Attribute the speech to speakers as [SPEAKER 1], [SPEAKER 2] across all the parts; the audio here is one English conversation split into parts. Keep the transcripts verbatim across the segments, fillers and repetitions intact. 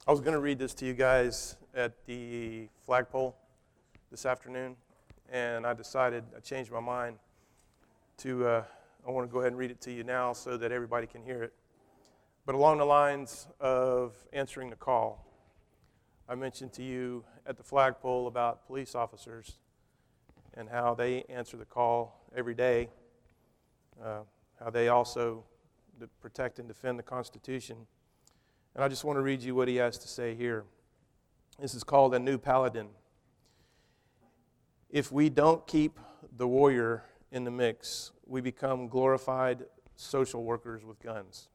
[SPEAKER 1] I was going to read this to you guys at the flagpole this afternoon, and I decided, I changed my mind to, uh, I want to go ahead and read it to you now so that everybody can hear it. But along the lines of answering the call, I mentioned to you at the flagpole about police officers and how they answer the call every day, uh, how they also protect and defend the Constitution. And I just want to read you what he has to say here. This is called A New Paladin. If we don't keep the warrior in the mix, we become glorified social workers with guns.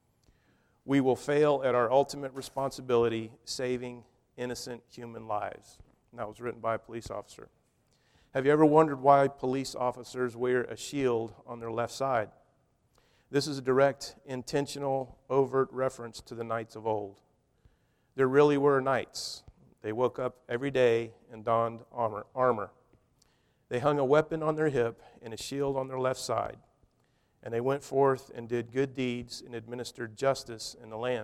[SPEAKER 1] We will fail at our ultimate responsibility, saving innocent human lives. And that was written by a police officer. Have you ever wondered why police officers wear a shield on their left side? This is a direct, intentional, overt reference to the knights of old. There really were knights. They woke up every day and donned armor. armor. They hung a weapon on their hip and a shield on their left side, and they went forth and did good deeds and administered justice in the land.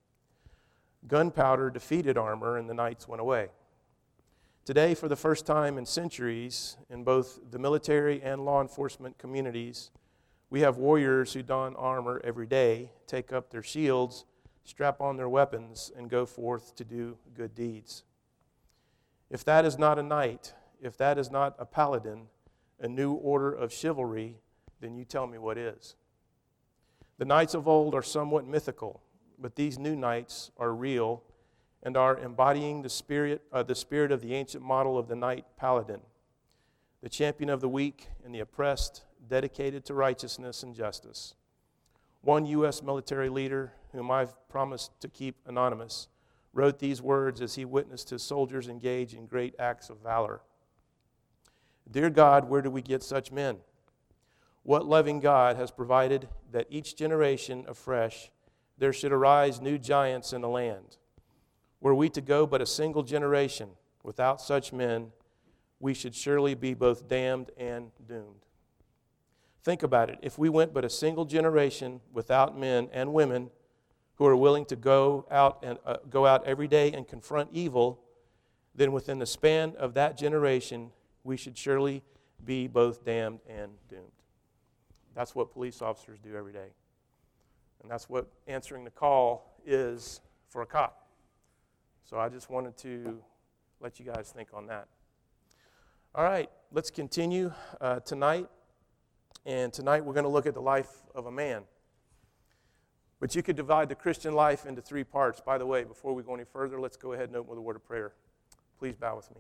[SPEAKER 1] Gunpowder defeated armor, and the knights went away. Today, for the first time in centuries, in both the military and law enforcement communities, we have warriors who don armor every day, take up their shields, strap on their weapons, and go forth to do good deeds. If that is not a knight, if that is not a paladin, a new order of chivalry, then you tell me what is. The knights of old are somewhat mythical, but these new knights are real and are embodying the spirit, uh, the spirit of the ancient model of the knight paladin, the champion of the weak and the oppressed, dedicated to righteousness and justice. One U S military leader, whom I've promised to keep anonymous, wrote these words as he witnessed his soldiers engage in great acts of valor. Dear God, where do we get such men? What loving God has provided that each generation afresh there should arise new giants in the land? Were we to go but a single generation without such men, we should surely be both damned and doomed. Think about it. If we went but a single generation without men and women who are willing to go out and uh, go out every day and confront evil, then within the span of that generation, we should surely be both damned and doomed. That's what police officers do every day. And that's what answering the call is for a cop. So I just wanted to let you guys think on that. All right, let's continue uh, tonight. And tonight we're going to look at the life of a man. But you could divide the Christian life into three parts. By the way, before we go any further, let's go ahead and open with a word of prayer. Please bow with me.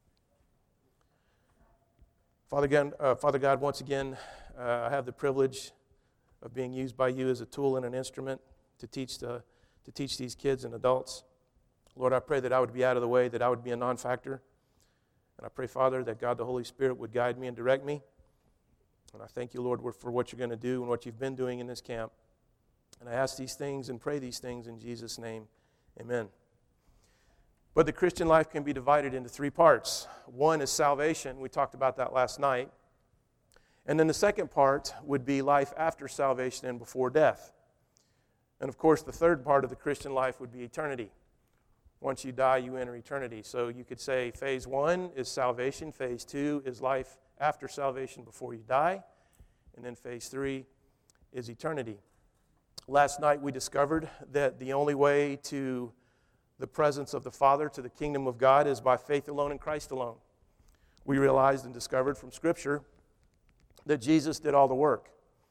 [SPEAKER 1] Father God, uh, Father God once again, uh, I have the privilege of being used by you as a tool and an instrument to teach the, to teach these kids and adults. Lord, I pray that I would be out of the way, that I would be a non-factor. And I pray, Father, that God the Holy Spirit would guide me and direct me. And I thank you, Lord, for what you're going to do and what you've been doing in this camp. And I ask these things and pray these things in Jesus' name. Amen. But the Christian life can be divided into three parts. One is salvation. We talked about that last night. And then the second part would be life after salvation and before death. And of course, the third part of the Christian life would be eternity. Once you die, you enter eternity. So you could say phase one is salvation. Phase two is life after salvation before you die. And then phase three is eternity. Last night we discovered that the only way to the presence of the Father, to the kingdom of God, is by faith alone in Christ alone. We realized and discovered from Scripture that Jesus did all the work.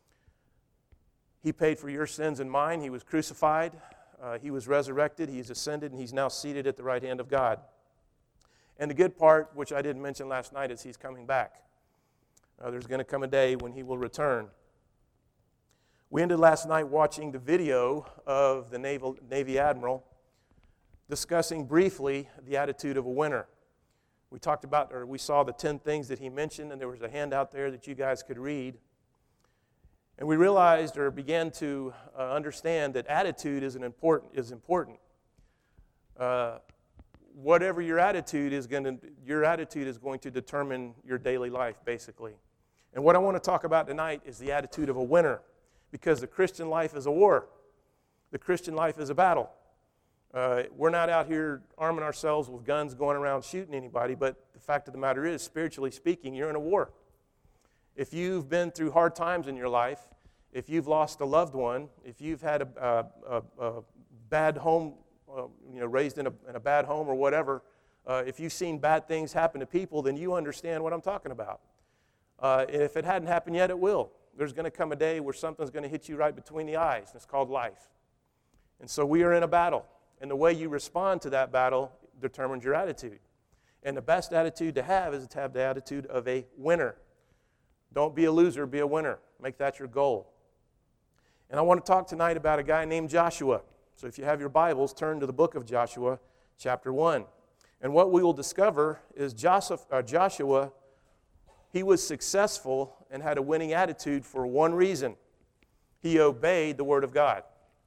[SPEAKER 1] He paid for your sins and mine. He was crucified. Uh, he was resurrected. He's ascended, and he's now seated at the right hand of God. And the good part, which I didn't mention last night, is he's coming back. Uh, there's going to come a day when he will return. We ended last night watching the video of the Naval, Navy Admiral discussing briefly the attitude of a winner. We talked about, or we saw the ten things that he mentioned, and there was a handout there that you guys could read. And we realized or began to uh, understand that attitude is an important is important. Uh, whatever your attitude is going to, your attitude is going to determine your daily life, basically. And what I want to talk about tonight is the attitude of a winner, because the Christian life is a war. The Christian life is a battle. Uh, we're not out here arming ourselves with guns going around shooting anybody, but the fact of the matter is, spiritually speaking, you're in a war. If you've been through hard times in your life, if you've lost a loved one, if you've had a, a, a, a bad home, uh, you know, raised in a, in a bad home or whatever, uh, if you've seen bad things happen to people, then you understand what I'm talking about. Uh, and if it hadn't happened yet, it will. There's going to come a day where something's going to hit you right between the eyes, and it's called life. And so we are in a battle. And the way you respond to that battle determines your attitude. And the best attitude to have is to have the attitude of a winner. Don't be a loser, be a winner. Make that your goal. And I want to talk tonight about a guy named Joshua. So if you have your Bibles, turn to the book of Joshua, chapter one. And what we will discover is Joshua, he was successful and had a winning attitude for one reason. He obeyed the Word of God.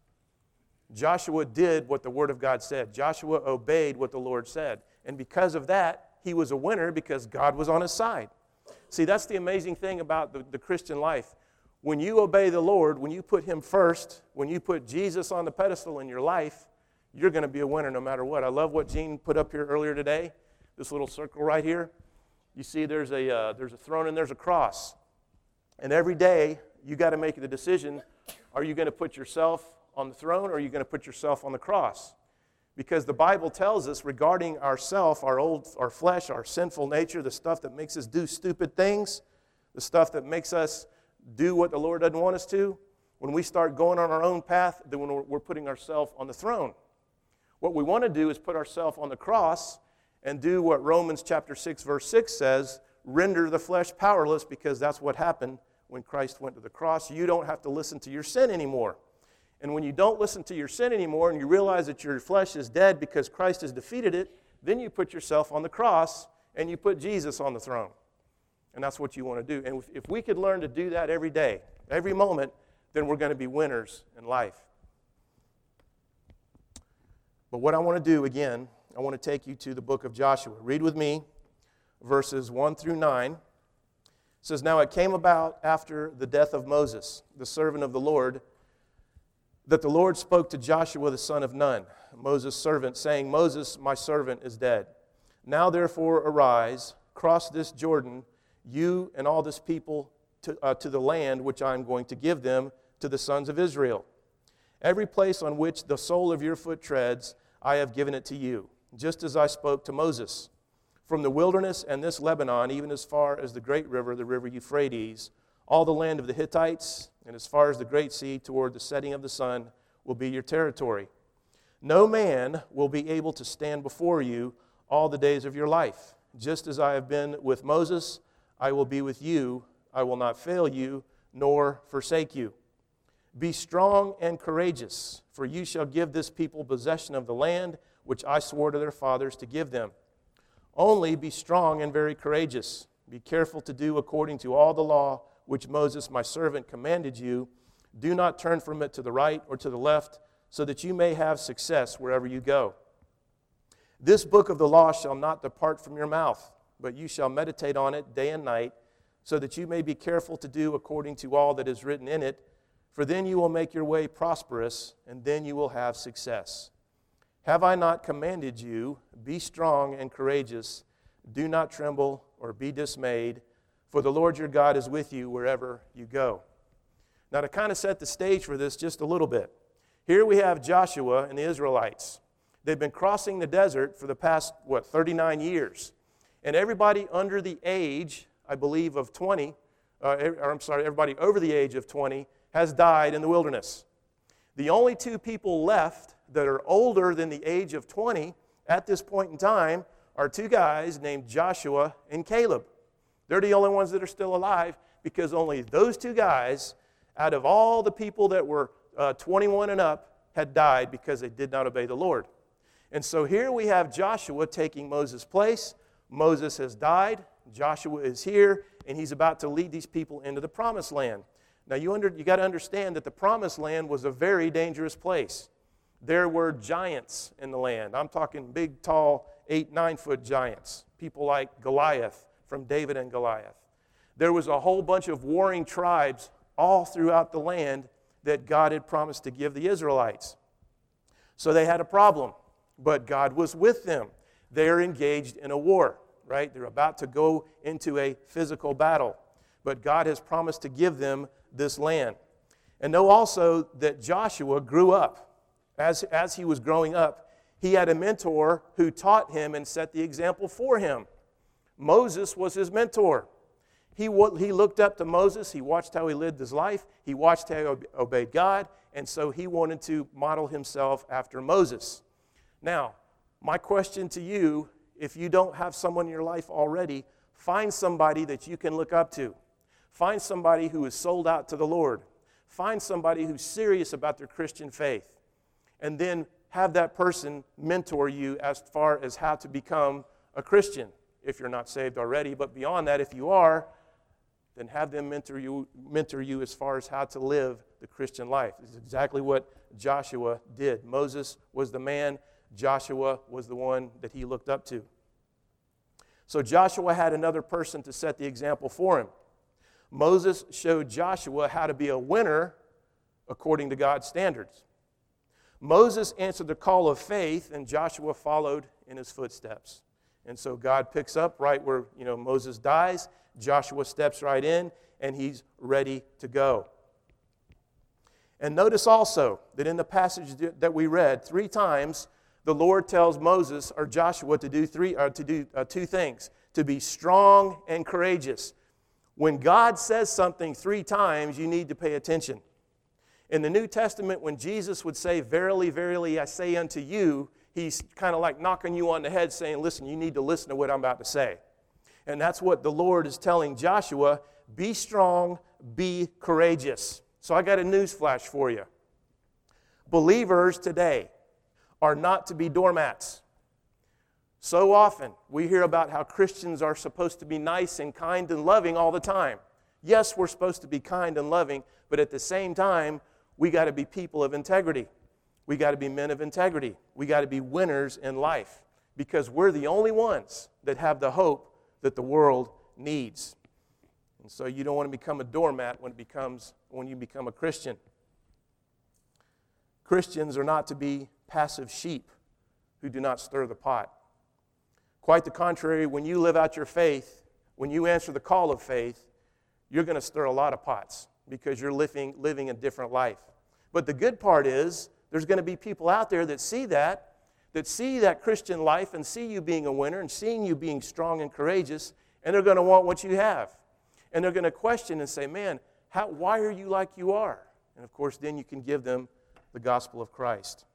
[SPEAKER 1] Joshua did what the Word of God said. Joshua obeyed what the Lord said. And because of that, he was a winner because God was on his side. See, that's the amazing thing about the, the Christian life. When you obey the Lord, when you put Him first, when you put Jesus on the pedestal in your life, you're going to be a winner no matter what. I love what Gene put up here earlier today, this little circle right here. You see there's a, uh, there's a throne and there's a cross. And every day, you got to make the decision, are you going to put yourself on the throne, or are you going to put yourself on the cross? Because the Bible tells us regarding ourself, our old, our flesh, our sinful nature, the stuff that makes us do stupid things, the stuff that makes us do what the Lord doesn't want us to, when we start going on our own path, then when we're, we're putting ourselves on the throne. What we want to do is put ourselves on the cross and do what Romans chapter six, verse six says, render the flesh powerless, because that's what happened when Christ went to the cross. You don't have to listen to your sin anymore. And when you don't listen to your sin anymore and you realize that your flesh is dead because Christ has defeated it, then you put yourself on the cross and you put Jesus on the throne. And that's what you want to do. And if we could learn to do that every day, every moment, then we're going to be winners in life. But what I want to do, again, I want to take you to the book of Joshua. Read with me verses one through nine. It says, now it came about after the death of Moses, the servant of the Lord, that the Lord spoke to Joshua the son of Nun, Moses' servant, saying, Moses, my servant, is dead. Now therefore arise, cross this Jordan, you and all this people, to, uh, to the land which I am going to give them to the sons of Israel. Every place on which the sole of your foot treads, I have given it to you, just as I spoke to Moses. From the wilderness and this Lebanon, even as far as the great river, the river Euphrates, all the land of the Hittites, and as far as the great sea toward the setting of the sun, will be your territory. No man will be able to stand before you all the days of your life. Just as I have been with Moses, I will be with you. I will not fail you, nor forsake you. Be strong and courageous, for you shall give this people possession of the land which I swore to their fathers to give them. Only be strong and very courageous. Be careful to do according to all the law which Moses my servant commanded you. Do not turn from it to the right or to the left, so that you may have success wherever you go. This book of the law shall not depart from your mouth, but you shall meditate on it day and night, so that you may be careful to do according to all that is written in it, for then you will make your way prosperous, and then you will have success. Have I not commanded you, be strong and courageous, do not tremble or be dismayed, for the Lord your God is with you wherever you go. Now, to kind of set the stage for this just a little bit, here we have Joshua and the Israelites. They've been crossing the desert for the past, what, thirty-nine years. And everybody under the age, I believe, of twenty, uh, or I'm sorry, everybody over the age of twenty has died in the wilderness. The only two people left that are older than the age of twenty at this point in time are two guys named Joshua and Caleb. They're the only ones that are still alive, because only those two guys, out of all the people that were uh, twenty-one and up, had died because they did not obey the Lord. And so here we have Joshua taking Moses' place. Moses has died. Joshua is here, and he's about to lead these people into the promised land. Now, you, under, you got to understand that the promised land was a very dangerous place. There were giants in the land. I'm talking big, tall, eight, nine-foot giants. People like Goliath from David and Goliath. There was a whole bunch of warring tribes all throughout the land that God had promised to give the Israelites. So they had a problem. but God was with them. They're engaged in a war, right? They're about to go into a physical battle, but God has promised to give them this land. And know also that Joshua grew up. As, as he was growing up, he had a mentor who taught him and set the example for him. Moses was his mentor. He, he looked up to Moses. He watched how he lived his life. He watched how he obeyed God. And so he wanted to model himself after Moses. Now, my question to you, if you don't have someone in your life already, find somebody that you can look up to. Find somebody who is sold out to the Lord. Find somebody who's serious about their Christian faith. And then have that person mentor you as far as how to become a Christian, if you're not saved already. But beyond that, if you are, then have them mentor you, mentor you as far as how to live the Christian life. This is exactly what Joshua did. Moses was the man. Joshua was the one that he looked up to. So Joshua had another person to set the example for him. Moses showed Joshua how to be a winner according to God's standards. Moses answered the call of faith, and Joshua followed in his footsteps. And so God picks up right where, you know, Moses dies. Joshua steps right in, and he's ready to go. And notice also that in the passage that we read, three times the Lord tells Moses or Joshua to do three uh, to do uh, two things: to be strong and courageous. When God says something three times, you need to pay attention. In the New Testament, when Jesus would say, "Verily, verily, I say unto you," he's kind of like knocking you on the head saying, "Listen, you need to listen to what I'm about to say." And that's what the Lord is telling Joshua: be strong, be courageous. So I got a news flash for you. Believers today are not to be doormats. So often we hear about how Christians are supposed to be nice and kind and loving all the time. Yes, we're supposed to be kind and loving, but at the same time, we got to be people of integrity. We got to be men of integrity. We got to be winners in life, because we're the only ones that have the hope that the world needs. And so you don't want to become a doormat when it becomes when you become a Christian. Christians are not to be passive sheep who do not stir the pot. Quite the contrary, when you live out your faith, when you answer the call of faith, you're going to stir a lot of pots because you're living, living a different life. But the good part is there's going to be people out there that see that, that see that Christian life and see you being a winner and seeing you being strong and courageous, and they're going to want what you have. And they're going to question and say, "Man, how, why are you like you are?" And of course, then you can give them the gospel of Christ.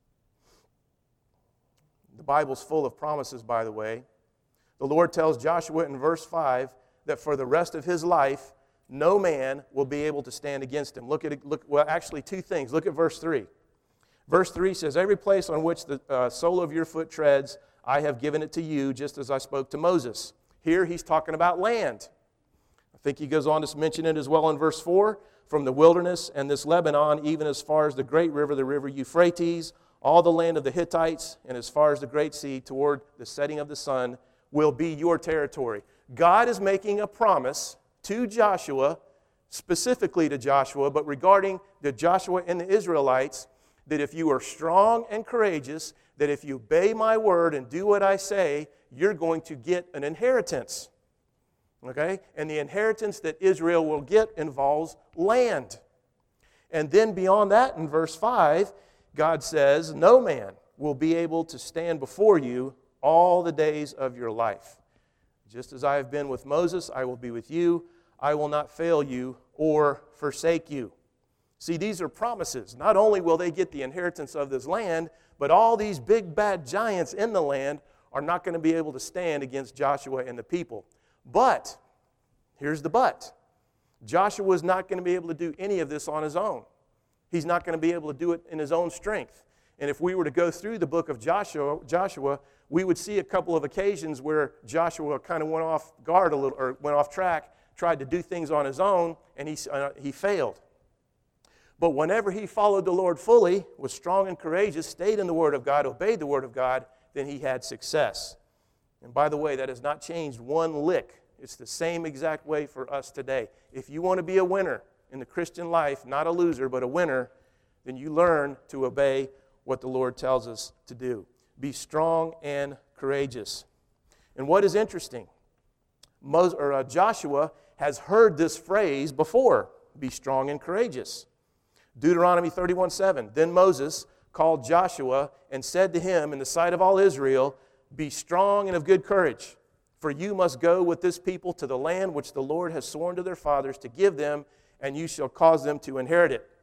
[SPEAKER 1] The Bible's full of promises, by the way. The Lord tells Joshua in verse five that for the rest of his life, no man will be able to stand against him. Look at it, look, well, actually two things. Look at verse three. Verse three says, "Every place on which the uh, sole of your foot treads, I have given it to you, just as I spoke to Moses." Here he's talking about land. I think he goes on to mention it as well in verse four. "From the wilderness and this Lebanon, even as far as the great river, the river Euphrates, all the land of the Hittites, and as far as the great sea, toward the setting of the sun, will be your territory." God is making a promise to Joshua, specifically to Joshua, but regarding the Joshua and the Israelites, that if you are strong and courageous, that if you obey my word and do what I say, you're going to get an inheritance. Okay? And the inheritance that Israel will get involves land. And then beyond that, in verse five, God says, "No man will be able to stand before you all the days of your life. Just as I have been with Moses, I will be with you. I will not fail you or forsake you." See, these are promises. Not only will they get the inheritance of this land, but all these big bad giants in the land are not going to be able to stand against Joshua and the people. But, here's the but. Joshua is not going to be able to do any of this on his own. He's not going to be able to do it in his own strength. And if we were to go through the book of Joshua, Joshua, we would see a couple of occasions where Joshua kind of went off guard a little, or went off track, tried to do things on his own, and he, uh, he failed. But whenever he followed the Lord fully, was strong and courageous, stayed in the Word of God, obeyed the Word of God, then he had success. And by the way, that has not changed one lick. It's the same exact way for us today. If you want to be a winner in the Christian life, not a loser, but a winner, then you learn to obey what the Lord tells us to do. be strong and courageous. And what is interesting, Moses, or, uh, Joshua has heard this phrase before, be strong and courageous. Deuteronomy thirty-one seven, then Moses called Joshua and said to him in the sight of all Israel, be strong and of good courage, for you must go with this people to the land which the Lord has sworn to their fathers to give them, and you shall cause them to inherit it.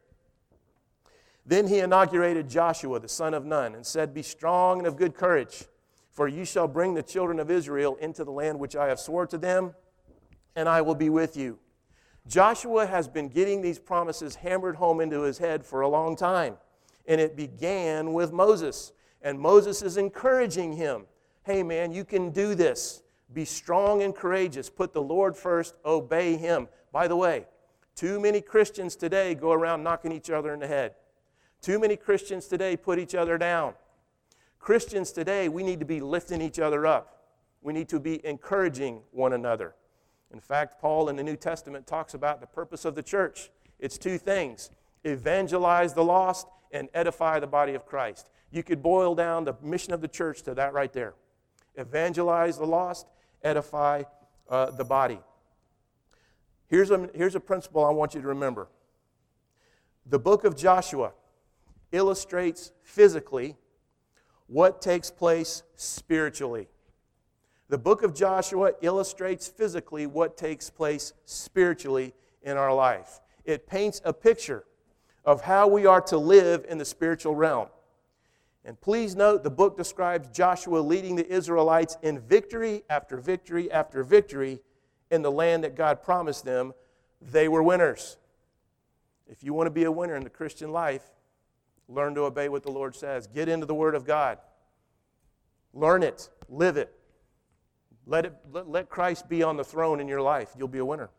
[SPEAKER 1] Then he inaugurated Joshua, the son of Nun, and said, be strong and of good courage, for you shall bring the children of Israel into the land which I have sworn to them, and I will be with you. Joshua has been getting these promises hammered home into his head for a long time. And it began with Moses. And Moses is encouraging him. Hey man, you can do this. Be strong and courageous. Put the Lord first. Obey Him. By the way, too many Christians today go around knocking each other in the head. Too many Christians today put each other down. Christians today, we need to be lifting each other up. We need to be encouraging one another. In fact, Paul in the New Testament talks about the purpose of the church. It's two things: evangelize the lost and edify the body of Christ. You could boil down the mission of the church to that right there. Evangelize the lost, edify uh, the body. Here's a, here's a principle I want you to remember. The book of Joshua illustrates physically what takes place spiritually. The book of Joshua illustrates physically what takes place spiritually in our life. It paints a picture of how we are to live in the spiritual realm. And please note, the book describes Joshua leading the Israelites in victory after victory after victory in the land that God promised them. They were winners. If you want to be a winner in the Christian life, learn to obey what the Lord says. Get into the Word of God. Learn it. Live it. Let it, let, let Christ be on the throne in your life. You'll be a winner.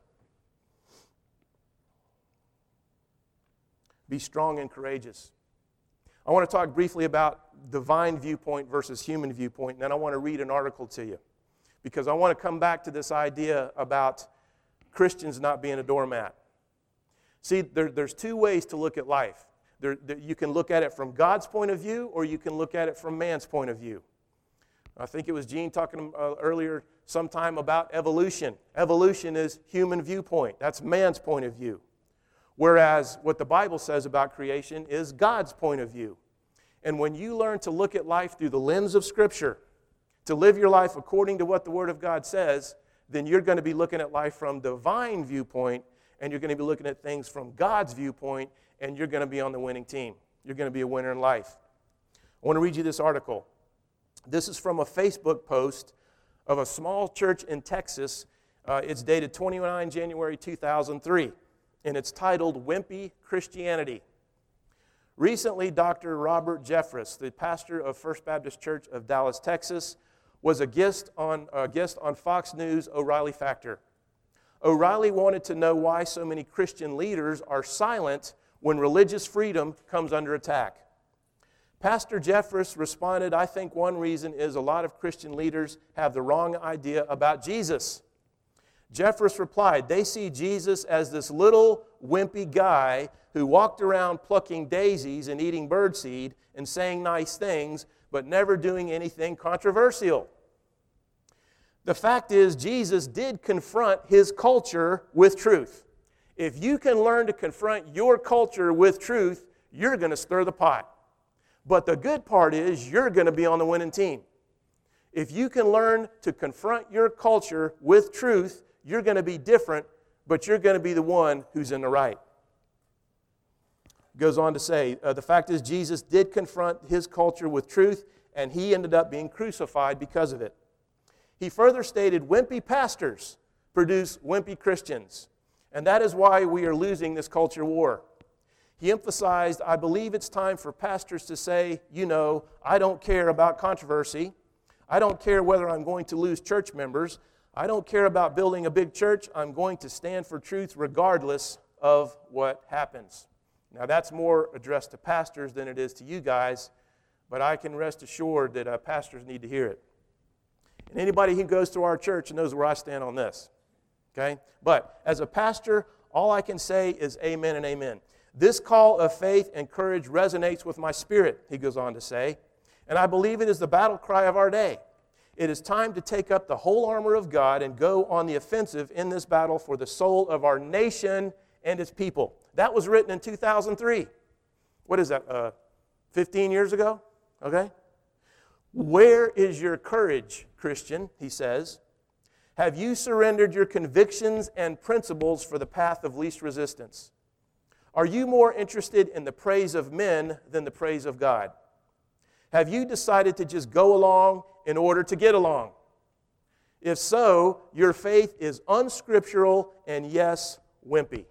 [SPEAKER 1] Be strong and courageous. I want to talk briefly about divine viewpoint versus human viewpoint, and then I want to read an article to you, because I want to come back to this idea about Christians not being a doormat. See, there, there's two ways to look at life. There, there, you can look at it from God's point of view, or you can look at it from man's point of view. I think it was Gene talking uh, earlier sometime about evolution. Evolution is human viewpoint. That's man's point of view. Whereas what the Bible says about creation is God's point of view. And when you learn to look at life through the lens of Scripture, to live your life according to what the Word of God says, then you're going to be looking at life from divine viewpoint, and you're going to be looking at things from God's viewpoint, and you're going to be on the winning team. You're going to be a winner in life. I want to read you this article. This is from a Facebook post of a small church in Texas. Uh, it's dated the twenty-ninth of January two thousand three, and it's titled Wimpy Christianity. Recently, Doctor Robert Jeffress, the pastor of First Baptist Church of Dallas, Texas, was a guest on, a guest on Fox News' O'Reilly Factor. O'Reilly wanted to know why so many Christian leaders are silent when religious freedom comes under attack. Pastor Jeffress responded, I think one reason is a lot of Christian leaders have the wrong idea about Jesus. Jeffress replied, they see Jesus as this little wimpy guy who walked around plucking daisies and eating birdseed and saying nice things, but never doing anything controversial. The fact is, Jesus did confront his culture with truth. If you can learn to confront your culture with truth, you're going to stir the pot. But the good part is you're going to be on the winning team. If you can learn to confront your culture with truth, you're going to be different, but you're going to be the one who's in the right. Goes on to say, uh, the fact is Jesus did confront his culture with truth, and he ended up being crucified because of it. He further stated, wimpy pastors produce wimpy Christians, and that is why we are losing this culture war. He emphasized, I believe it's time for pastors to say, you know, I don't care about controversy. I don't care whether I'm going to lose church members. I don't care about building a big church. I'm going to stand for truth regardless of what happens. Now, that's more addressed to pastors than it is to you guys, but I can rest assured that uh, pastors need to hear it. And anybody who goes to our church knows where I stand on this. Okay? But as a pastor, all I can say is amen and amen. This call of faith and courage resonates with my spirit, he goes on to say. And I believe it is the battle cry of our day. It is time to take up the whole armor of God and go on the offensive in this battle for the soul of our nation and its people. That was written in two thousand three. What is that, uh, fifteen years ago? Okay? Where is your courage, Christian, he says. Have you surrendered your convictions and principles for the path of least resistance? Are you more interested in the praise of men than the praise of God? Have you decided to just go along in order to get along? If so, your faith is unscriptural and, yes, wimpy.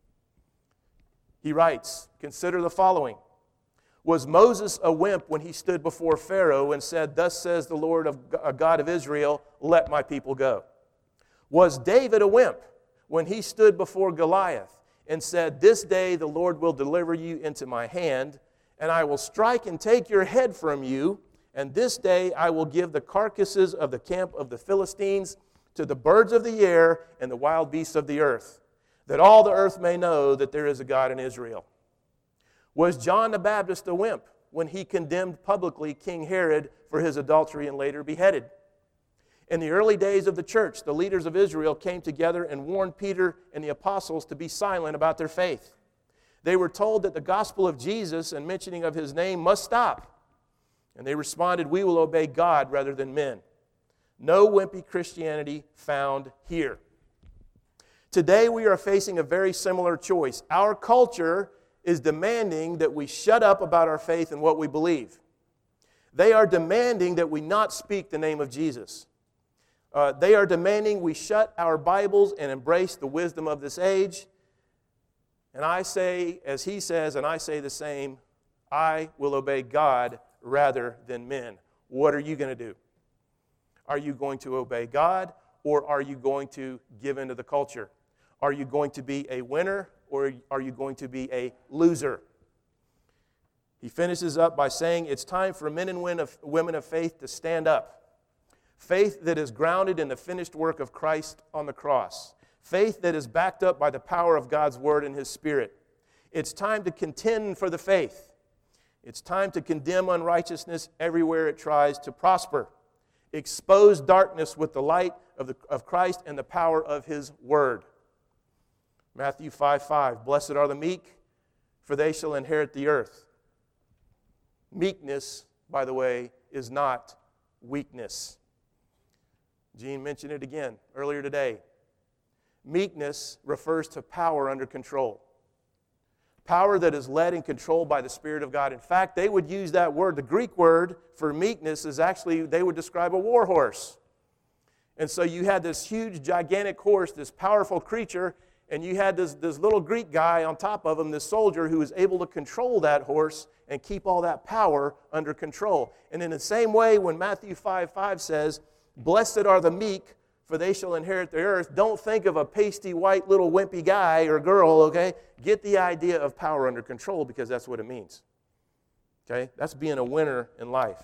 [SPEAKER 1] He writes, consider the following. Was Moses a wimp when he stood before Pharaoh and said, thus says the Lord of God of Israel, let my people go? Was David a wimp when he stood before Goliath and said, this day the Lord will deliver you into my hand, and I will strike and take your head from you, and this day I will give the carcasses of the camp of the Philistines to the birds of the air and the wild beasts of the earth, that all the earth may know that there is a God in Israel? Was John the Baptist a wimp when he condemned publicly King Herod for his adultery and later beheaded? In the early days of the church, the leaders of Israel came together and warned Peter and the apostles to be silent about their faith. They were told that the gospel of Jesus and mentioning of his name must stop. And they responded, we will obey God rather than men. No wimpy Christianity found here. Today we are facing a very similar choice. Our culture is demanding that we shut up about our faith and what we believe. They are demanding that we not speak the name of Jesus. Uh, they are demanding we shut our Bibles and embrace the wisdom of this age. And I say, as he says, and I say the same, I will obey God rather than men. What are you going to do? Are you going to obey God, or are you going to give into the culture? Are you going to be a winner, or are you going to be a loser? He finishes up by saying it's time for men and women of faith to stand up. Faith that is grounded in the finished work of Christ on the cross. Faith that is backed up by the power of God's Word and His Spirit. It's time to contend for the faith. It's time to condemn unrighteousness everywhere it tries to prosper. Expose darkness with the light of, the, of Christ and the power of His Word. Matthew five five, blessed are the meek, for they shall inherit the earth. Meekness, by the way, is not weakness. Gene mentioned it again earlier today. Meekness refers to power under control. Power that is led and controlled by the Spirit of God. In fact, they would use that word, the Greek word for meekness is actually, they would describe a war horse. And so you had this huge, gigantic horse, this powerful creature, and you had this, this little Greek guy on top of him, this soldier who was able to control that horse and keep all that power under control. And in the same way, when Matthew five five says, blessed are the meek, for they shall inherit the earth, don't think of a pasty, white, little wimpy guy or girl, okay? Get the idea of power under control, because that's what it means. Okay? That's being a winner in life.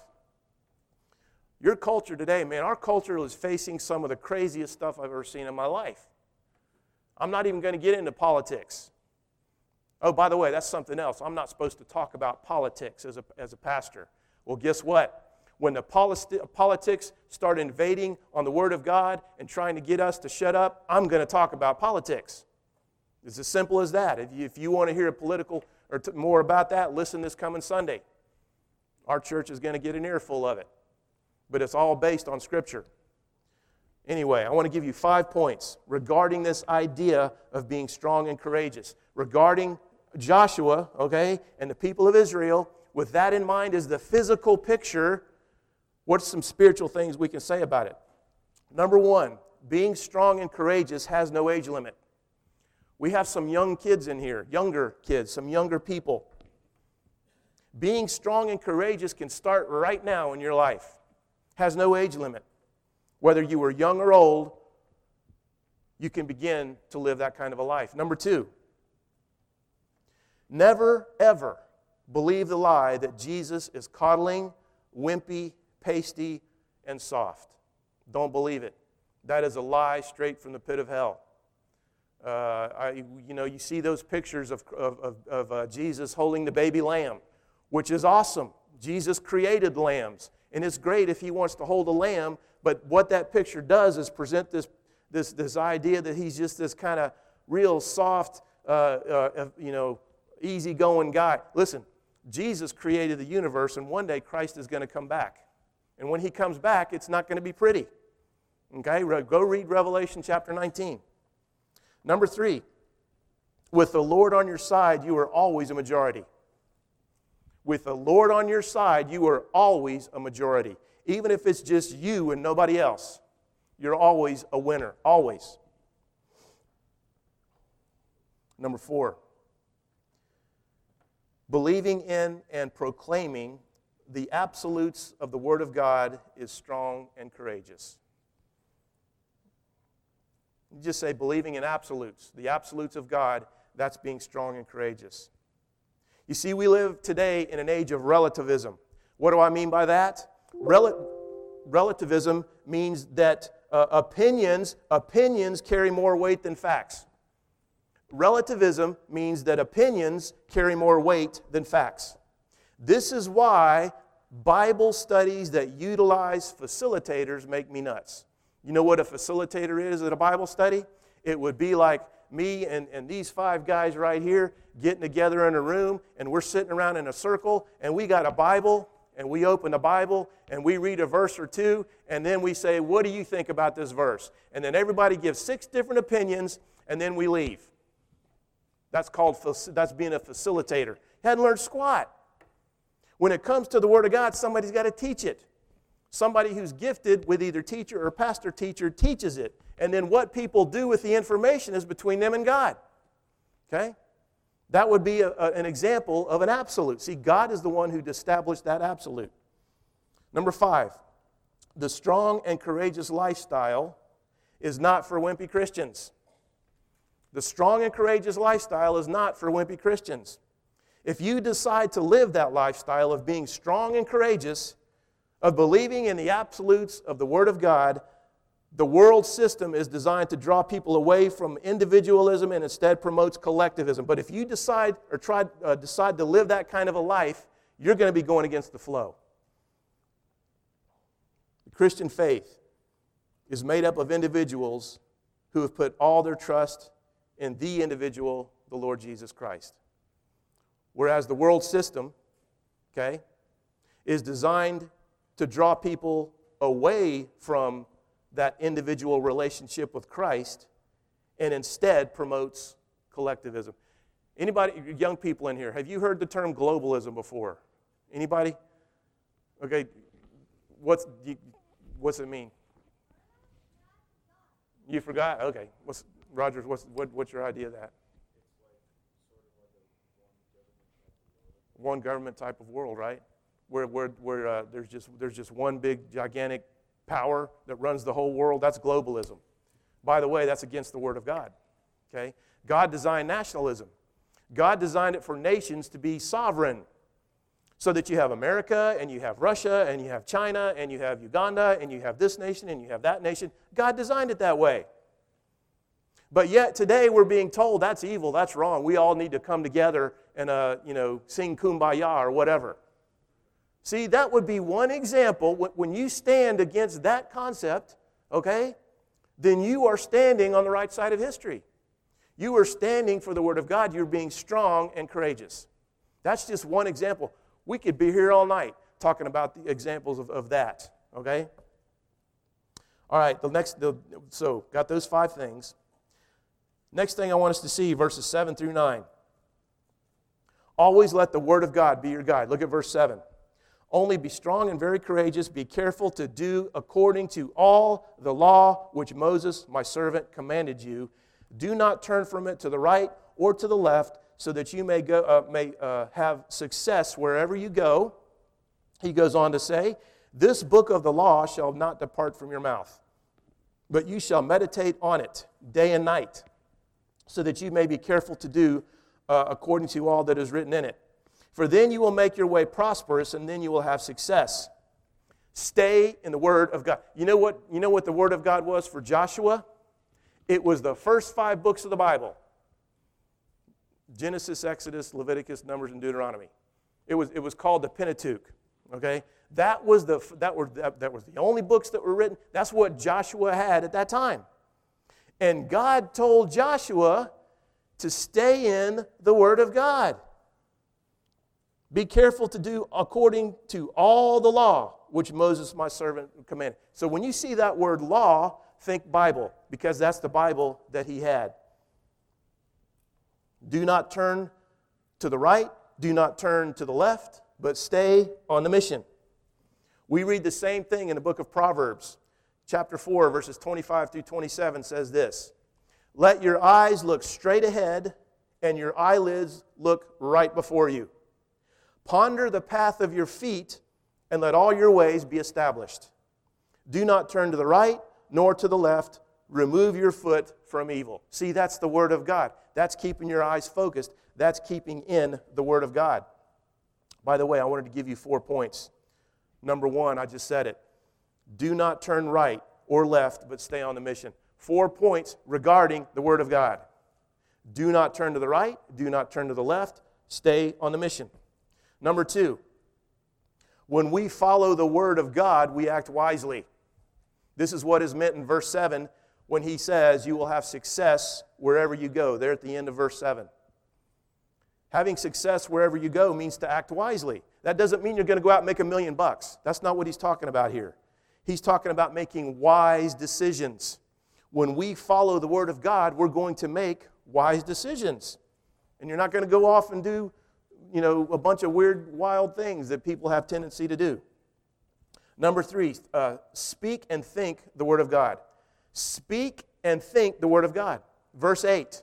[SPEAKER 1] Your culture today, man, our culture is facing some of the craziest stuff I've ever seen in my life. I'm not even going to get into politics. Oh, by the way, that's something else. I'm not supposed to talk about politics as a, as a pastor. Well, guess what? When the politics start invading on the Word of God and trying to get us to shut up, I'm going to talk about politics. It's as simple as that. If you, if you want to hear a political or t- more about that, listen this coming Sunday. Our church is going to get an earful of it. But it's all based on Scripture. Anyway, I want to give you five points regarding this idea of being strong and courageous. Regarding Joshua, okay, and the people of Israel, with that in mind as the physical picture, what's some spiritual things we can say about it? Number one, being strong and courageous has no age limit. We have some young kids in here, younger kids, some younger people. Being strong and courageous can start right now in your life. Has no age limit. Whether you were young or old, you can begin to live that kind of a life. Number two, never, ever believe the lie that Jesus is coddling, wimpy, pasty, and soft. Don't believe it. That is a lie straight from the pit of hell. Uh, I, you know, you see those pictures of, of, of, of uh, Jesus holding the baby lamb, which is awesome. Jesus created lambs, and it's great if he wants to hold a lamb, but what that picture does is present this, this, this idea that he's just this kind of real soft, uh, uh, you know, easygoing guy. Listen, Jesus created the universe, and one day Christ is going to come back. And when he comes back, it's not going to be pretty. Okay, go read Revelation chapter nineteen. Number three, with the Lord on your side, you are always a majority. With the Lord on your side, you are always a majority. Even if it's just you and nobody else, you're always a winner, always. Number four, believing in and proclaiming the absolutes of the Word of God is strong and courageous. You just say believing in absolutes, the absolutes of God, that's being strong and courageous. You see, we live today in an age of relativism. What do I mean by that? Rel- relativism means that uh, opinions, opinions carry more weight than facts. Relativism means that opinions carry more weight than facts. This is why Bible studies that utilize facilitators make me nuts. You know what a facilitator is at a Bible study? It would be like me and, and these five guys right here getting together in a room, and we're sitting around in a circle, and we got a Bible, and we open the Bible, and we read a verse or two, and then we say, what do you think about this verse? And then everybody gives six different opinions, and then we leave. That's called, that's being a facilitator. Hadn't learned squat. When it comes to the Word of God, somebody's got to teach it. Somebody who's gifted with either teacher or pastor-teacher teaches it. And then what people do with the information is between them and God. Okay? That would be a, a, an example of an absolute. See, God is the one who established that absolute. Number five, the strong and courageous lifestyle is not for wimpy Christians. The strong and courageous lifestyle is not for wimpy Christians. If you decide to live that lifestyle of being strong and courageous, of believing in the absolutes of the Word of God, the world system is designed to draw people away from individualism and instead promotes collectivism. But if you decide or try, uh, decide to live that kind of a life, you're going to be going against the flow. The Christian faith is made up of individuals who have put all their trust in the individual, the Lord Jesus Christ. Whereas the world system, okay, is designed to draw people away from that individual relationship with Christ and instead promotes collectivism. Anybody, young people in here, have you heard the term globalism before? Anybody? Okay, what's, what's it mean? You forgot? Okay. What's, Rogers, what's, what, what's your idea of that? One government type of world, right? Where, where, where uh, there's just there's just one big gigantic power that runs the whole world. That's globalism. By the way, that's against the Word of God. Okay? God designed nationalism. God designed it for nations to be sovereign, so that you have America and you have Russia and you have China and you have Uganda and you have this nation and you have that nation. God designed it that way. But yet today we're being told that's evil, that's wrong. We all need to come together and uh, you know, sing Kumbaya or whatever. See, that would be one example. When you stand against that concept, okay, then you are standing on the right side of history. You are standing for the Word of God. You're being strong and courageous. That's just one example. We could be here all night talking about the examples of, of that, okay? All right, the next, the, so got those five things. Next thing I want us to see, verses seven through nine. Always let the Word of God be your guide. Look at verse seven. Only be strong and very courageous. Be careful to do according to all the law which Moses, my servant, commanded you. Do not turn from it to the right or to the left, so that you may go uh, may uh, have success wherever you go. He goes on to say, this book of the law shall not depart from your mouth, but you shall meditate on it day and night, so that you may be careful to do uh, according to all that is written in it. For then you will make your way prosperous, and then you will have success. Stay in the Word of God. You know what, you know what the Word of God was for Joshua? It was the first five books of the Bible. Genesis, Exodus, Leviticus, Numbers, and Deuteronomy. It was, it was called the Pentateuch. Okay? That was the that were that, that was the only books that were written. That's what Joshua had at that time. And God told Joshua to stay in the Word of God. Be careful to do according to all the law, which Moses, my servant, commanded. So when you see that word law, think Bible, because that's the Bible that he had. Do not turn to the right, do not turn to the left, but stay on the mission. We read the same thing in the book of Proverbs. Chapter four, verses twenty-five through twenty-seven says this: let your eyes look straight ahead and your eyelids look right before you. Ponder the path of your feet and let all your ways be established. Do not turn to the right nor to the left. Remove your foot from evil. See, that's the Word of God. That's keeping your eyes focused. That's keeping in the Word of God. By the way, I wanted to give you four points. Number one, I just said it. Do not turn right or left, but stay on the mission. Four points regarding the Word of God. Do not turn to the right. Do not turn to the left. Stay on the mission. Number two, when we follow the Word of God, we act wisely. This is what is meant in verse seven when he says you will have success wherever you go. There at the end of verse seven. Having success wherever you go means to act wisely. That doesn't mean you're going to go out and make a million bucks. That's not what he's talking about here. He's talking about making wise decisions. When we follow the Word of God, we're going to make wise decisions. And you're not going to go off and do, you know, a bunch of weird, wild things that people have tendency to do. Number three, uh, speak and think the Word of God. Speak and think the Word of God. Verse eight.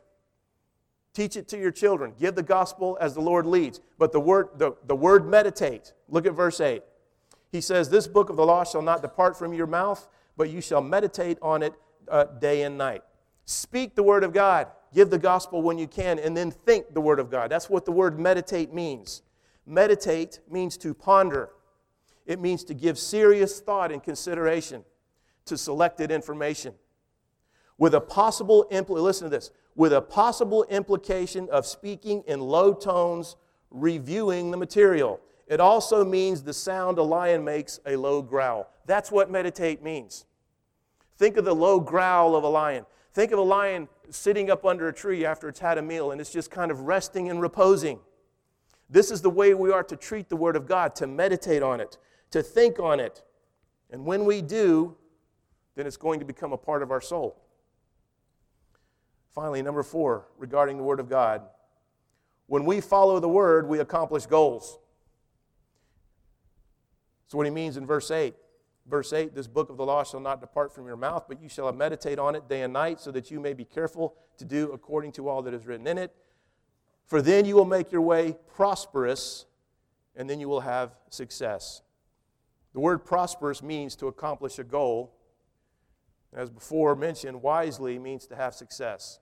[SPEAKER 1] Teach it to your children. Give the gospel as the Lord leads. But the word, the, the word meditate. Look at verse eight. He says, this book of the law shall not depart from your mouth, but you shall meditate on it uh, day and night. Speak the Word of God. Give the gospel when you can, and then think the Word of God. That's what the word meditate means. Meditate means to ponder. It means to give serious thought and consideration to selected information. With a possible, impl- listen to this, with a possible implication of speaking in low tones, reviewing the material. It also means the sound a lion makes, a low growl. That's what meditate means. Think of the low growl of a lion. Think of a lion sitting up under a tree after it's had a meal and it's just kind of resting and reposing. This is the way we are to treat the Word of God, to meditate on it, to think on it. And when we do, then it's going to become a part of our soul. Finally, number four, regarding the Word of God. When we follow the Word, we accomplish goals. That's what he means in verse eight. Verse eight, this book of the law shall not depart from your mouth, but you shall meditate on it day and night, so that you may be careful to do according to all that is written in it. For then you will make your way prosperous, and then you will have success. The word prosperous means to accomplish a goal. As before mentioned, wisely means to have success.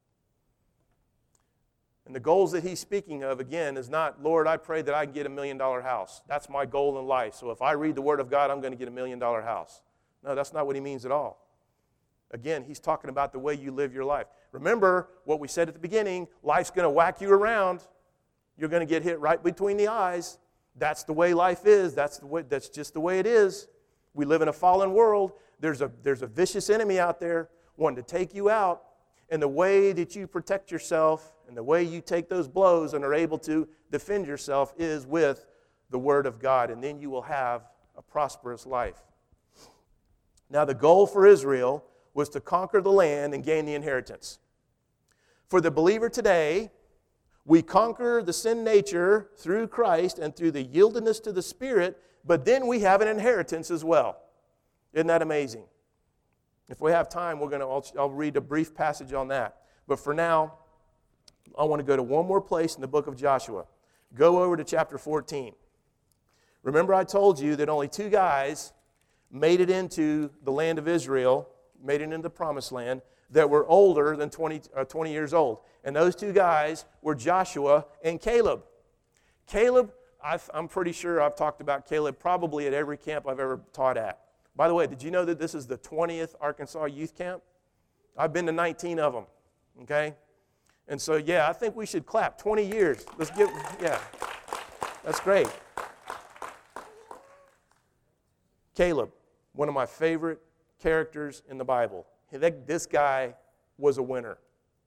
[SPEAKER 1] And the goals that he's speaking of, again, is not, Lord, I pray that I can get a million dollar house. That's my goal in life. So if I read the Word of God, I'm going to get a million dollar house. No, that's not what he means at all. Again, he's talking about the way you live your life. Remember what we said at the beginning, life's going to whack you around. You're going to get hit right between the eyes. That's the way life is. That's the way, that's just the way it is. We live in a fallen world. There's a, there's a vicious enemy out there wanting to take you out. And the way that you protect yourself and the way you take those blows and are able to defend yourself is with the Word of God. And then you will have a prosperous life. Now, the goal for Israel was to conquer the land and gain the inheritance. For the believer today, we conquer the sin nature through Christ and through the yieldedness to the Spirit, but then we have an inheritance as well. Isn't that amazing? If we have time, we're going to. I'll, I'll read a brief passage on that. But for now, I want to go to one more place in the book of Joshua. Go over to chapter fourteen. Remember I told you that only two guys made it into the land of Israel, made it into the promised land, that were older than twenty, uh, twenty years old. And those two guys were Joshua and Caleb. Caleb, I've, I'm pretty sure I've talked about Caleb probably at every camp I've ever taught at. By the way, did you know that this is the twentieth Arkansas Youth Camp? I've been to nineteen of them, okay? And so, yeah, I think we should clap. twenty years. Let's give, yeah, that's great. Caleb, one of my favorite characters in the Bible. This guy was a winner.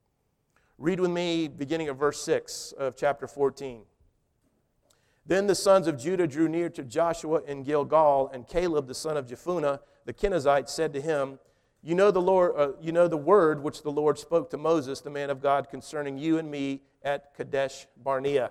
[SPEAKER 1] Read with me beginning of verse six of chapter fourteen. Then the sons of Judah drew near to Joshua in Gilgal, and Caleb, the son of Jephunneh, the Kenizzite, said to him, You know the Lord, uh, you know the word which the Lord spoke to Moses, the man of God, concerning you and me at Kadesh Barnea.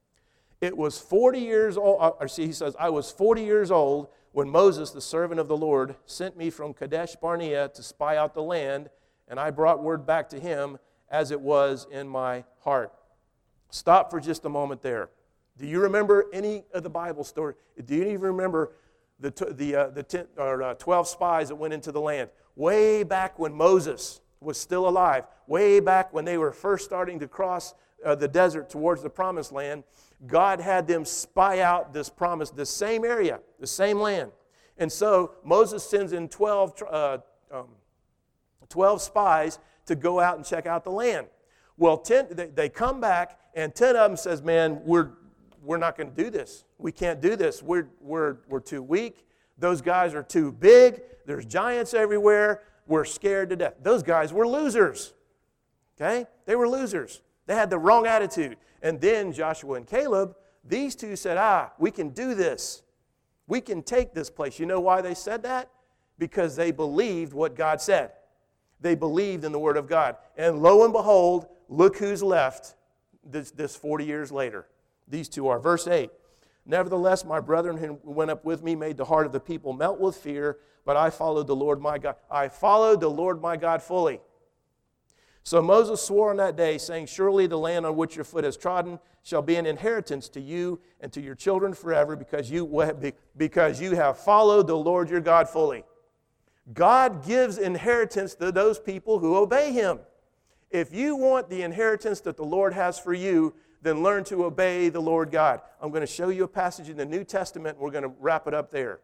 [SPEAKER 1] It was forty years old, uh, or see, he says, I was forty years old when Moses, the servant of the Lord, sent me from Kadesh Barnea to spy out the land, and I brought word back to him as it was in my heart. Stop for just a moment there. Do you remember any of the Bible story? Do you even remember the the uh, the ten, or, uh, twelve spies that went into the land? Way back when Moses was still alive, way back when they were first starting to cross uh, the desert towards the promised land, God had them spy out this promise, this same area, the same land. And so Moses sends in twelve, uh, um, twelve spies to go out and check out the land. Well, ten, they, they come back, and ten of them says, man, we're we're not going to do this. We can't do this. We're, we're, we're too weak. Those guys are too big. There's giants everywhere. We're scared to death. Those guys were losers. Okay? They were losers. They had the wrong attitude. And then Joshua and Caleb, these two said, ah, we can do this. We can take this place. You know why they said that? Because they believed what God said. They believed in the Word of God. And lo and behold, look who's left this, this forty years later. These two are. Verse eight. Nevertheless, my brethren who went up with me made the heart of the people melt with fear, but I followed the Lord my God. I followed the Lord my God fully. So Moses swore on that day, saying, Surely the land on which your foot has trodden shall be an inheritance to you and to your children forever, because you, because you have followed the Lord your God fully. God gives inheritance to those people who obey Him. If you want the inheritance that the Lord has for you, then learn to obey the Lord God. I'm going to show you a passage in the New Testament, and we're going to wrap it up there.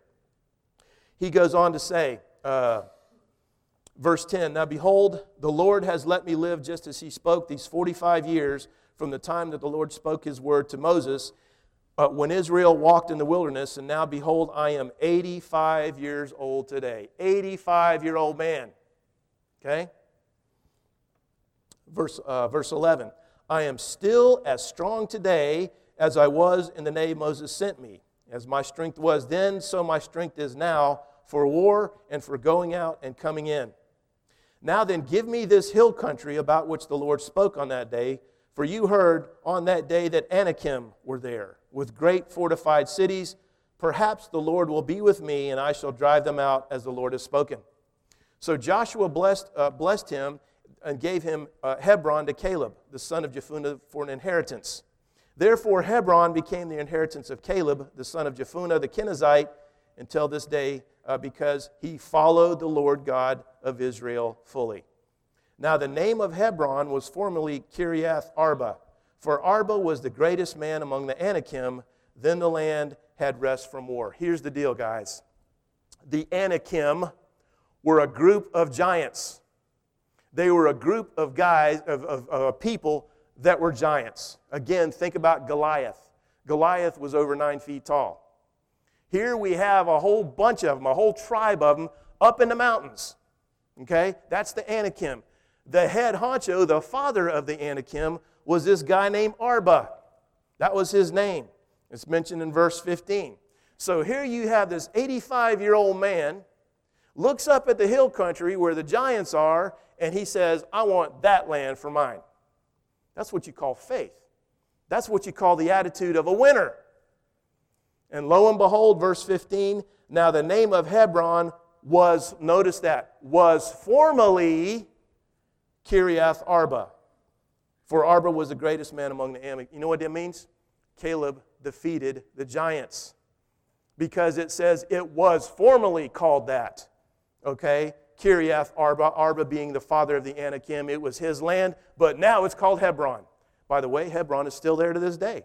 [SPEAKER 1] He goes on to say, uh, verse ten, Now behold, the Lord has let me live just as He spoke these forty-five years from the time that the Lord spoke His word to Moses, uh, when Israel walked in the wilderness, and now behold, I am eighty-five years old today. eighty-five-year-old man. Okay? Verse, uh, verse eleven. I am still as strong today as I was in the day Moses sent me. As my strength was then, so my strength is now for war and for going out and coming in. Now then, give me this hill country about which the Lord spoke on that day, for you heard on that day that Anakim were there, with great fortified cities. Perhaps the Lord will be with me, and I shall drive them out as the Lord has spoken. So Joshua blessed, uh, blessed him, and gave him uh, Hebron to Caleb, the son of Jephunneh, for an inheritance. Therefore Hebron became the inheritance of Caleb, the son of Jephunneh, the Kenizzite, until this day, uh, because he followed the Lord God of Israel fully. Now the name of Hebron was formerly Kiriath Arba, for Arba was the greatest man among the Anakim. Then the land had rest from war. Here's the deal, guys. The Anakim were a group of giants. They were a group of guys, of, of, of people that were giants. Again, think about Goliath. Goliath was over nine feet tall. Here we have a whole bunch of them, a whole tribe of them, up in the mountains. Okay? That's the Anakim. The head honcho, the father of the Anakim, was this guy named Arba. That was his name. It's mentioned in verse fifteen. So here you have this eighty-five-year-old man, looks up at the hill country where the giants are, and he says, I want that land for mine. That's what you call faith. That's what you call the attitude of a winner. And lo and behold, verse fifteen, now the name of Hebron was, notice that, was formerly Kiriath Arba. For Arba was the greatest man among the Ammonites. You know what that means? Caleb defeated the giants. Because it says it was formerly called that. Okay? Kiriath Arba, Arba being the father of the Anakim. It was his land, but now it's called Hebron. By the way, Hebron is still there to this day.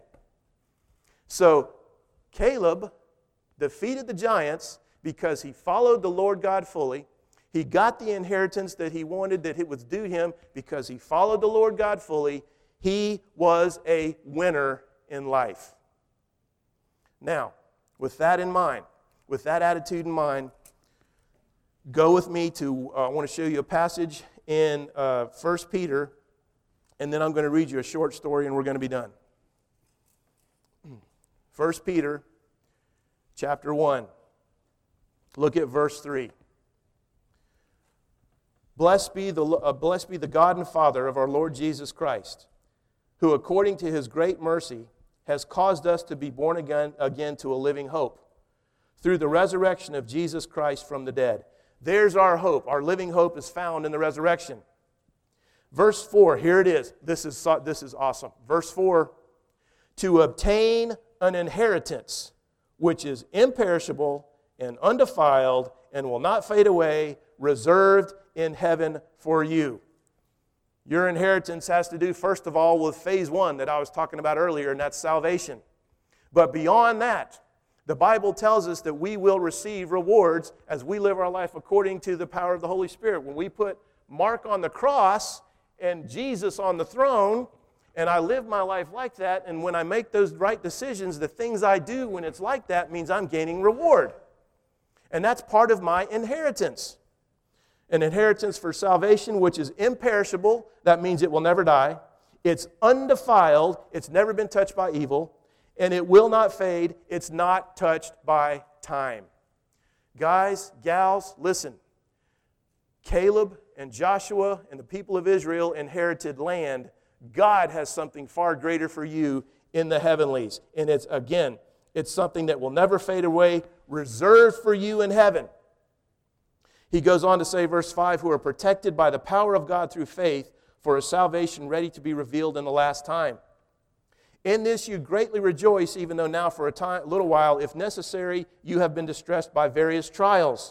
[SPEAKER 1] So Caleb defeated the giants because he followed the Lord God fully. He got the inheritance that he wanted, that it was due him, because he followed the Lord God fully. He was a winner in life. Now, with that in mind, with that attitude in mind, go with me to, uh, I want to show you a passage in uh, First Peter, and then I'm going to read you a short story and we're going to be done. First Peter chapter one. Look at verse three. Blessed be the uh, blessed be the God and Father of our Lord Jesus Christ, who according to his great mercy has caused us to be born again, again to a living hope, through the resurrection of Jesus Christ from the dead. There's our hope. Our living hope is found in the resurrection. Verse four, here it is. This is, this is awesome. Verse four, to obtain an inheritance which is imperishable and undefiled and will not fade away, reserved in heaven for you. Your inheritance has to do, first of all, with phase one that I was talking about earlier, and that's salvation. But beyond that, the Bible tells us that we will receive rewards as we live our life according to the power of the Holy Spirit. When we put Mark on the cross and Jesus on the throne, and I live my life like that, and when I make those right decisions, the things I do when it's like that means I'm gaining reward. And that's part of my inheritance. An inheritance for salvation, which is imperishable. That means it will never die. It's undefiled. It's never been touched by evil. And it will not fade. It's not touched by time. Guys, gals, listen. Caleb and Joshua and the people of Israel inherited land. God has something far greater for you in the heavenlies. And it's, again, it's something that will never fade away, reserved for you in heaven. He goes on to say, verse five, who are protected by the power of God through faith for a salvation ready to be revealed in the last time. In this you greatly rejoice, even though now for a time, little while, if necessary, you have been distressed by various trials,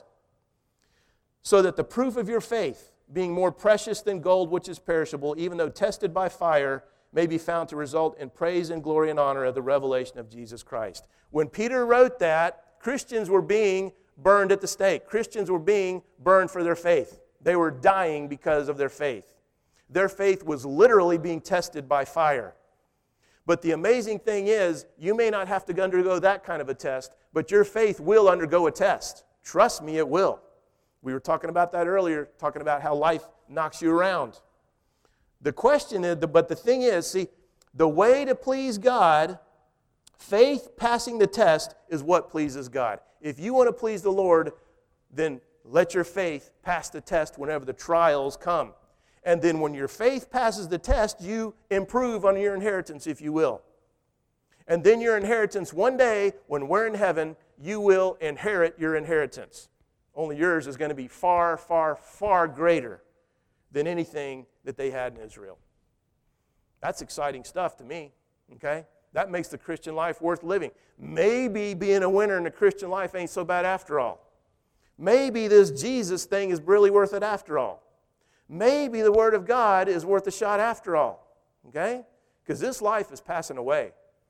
[SPEAKER 1] so that the proof of your faith, being more precious than gold which is perishable, even though tested by fire, may be found to result in praise and glory and honor of the revelation of Jesus Christ. When Peter wrote that, Christians were being burned at the stake. Christians were being burned for their faith. They were dying because of their faith. Their faith was literally being tested by fire. But the amazing thing is, you may not have to undergo that kind of a test, but your faith will undergo a test. Trust me, it will. We were talking about that earlier, talking about how life knocks you around. The question is, but the thing is, see, the way to please God, faith passing the test is what pleases God. If you want to please the Lord, then let your faith pass the test whenever the trials come. And then when your faith passes the test, you improve on your inheritance, if you will. And then your inheritance, one day, when we're in heaven, you will inherit your inheritance. Only yours is going to be far, far, far greater than anything that they had in Israel. That's exciting stuff to me, okay? That makes the Christian life worth living. Maybe being a winner in the Christian life ain't so bad after all. Maybe this Jesus thing is really worth it after all. Maybe the Word of God is worth a shot after all. Okay? Because this life is passing away.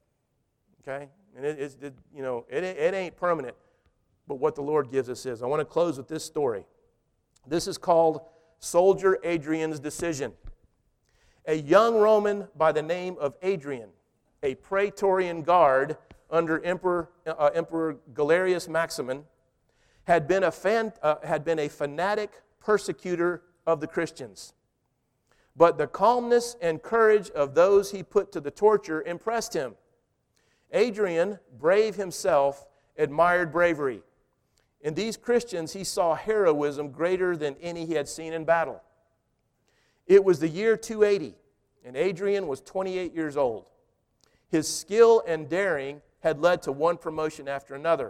[SPEAKER 1] Okay? And it, it's, it, you know, it, it ain't permanent. But what the Lord gives us is. I want to close with this story. This is called Soldier Adrian's Decision. A young Roman by the name of Adrian, a Praetorian guard under Emperor, uh, Emperor Galerius Maximin, had been, a fan, uh, had been a fanatic persecutor of the Christians. But the calmness and courage of those he put to the torture impressed him. Adrian, brave himself, admired bravery. In these Christians, he saw heroism greater than any he had seen in battle. It was the year two eighty, and Adrian was twenty-eight years old. His skill and daring had led to one promotion after another.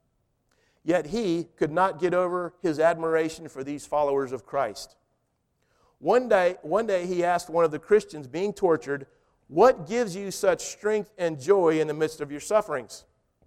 [SPEAKER 1] Yet he could not get over his admiration for these followers of Christ. One day, one day he asked one of the Christians being tortured, "What gives you such strength and joy in the midst of your sufferings?"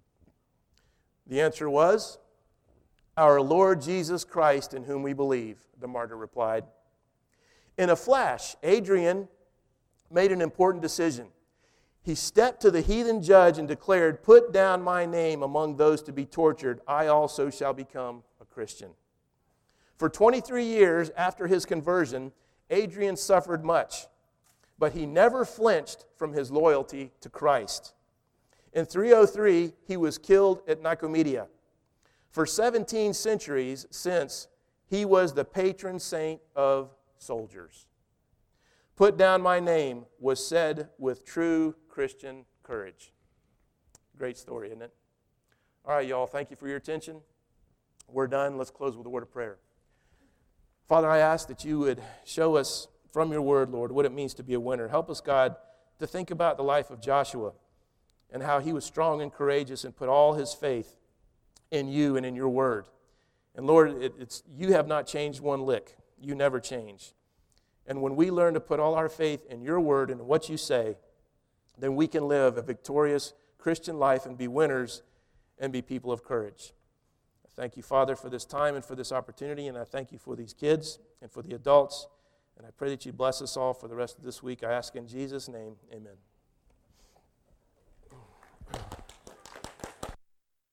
[SPEAKER 1] The answer was, "Our Lord Jesus Christ, in whom we believe," the martyr replied. In a flash, Adrian made an important decision. He stepped to the heathen judge and declared, "Put down my name among those to be tortured. I also shall become a Christian." For twenty-three years after his conversion, Adrian suffered much, but he never flinched from his loyalty to Christ. In three oh three, he was killed at Nicomedia. For seventeen centuries since, he was the patron saint of soldiers. Put down my name was said with true Christian courage. Great story, isn't it? All right, y'all, thank you for your attention. We're done. Let's close with a word of prayer. Father, I ask that you would show us from your word, Lord, what it means to be a winner. Help us, God, to think about the life of Joshua and how he was strong and courageous and put all his faith in you and in your word. And Lord, it, it's you have not changed one lick. You never change. And when we learn to put all our faith in your word and what you say, then we can live a victorious Christian life and be winners and be people of courage. I thank you, Father, for this time and for this opportunity, and I thank you for these kids and for the adults. And I pray that you bless us all for the rest of this week. I ask in Jesus' name, amen.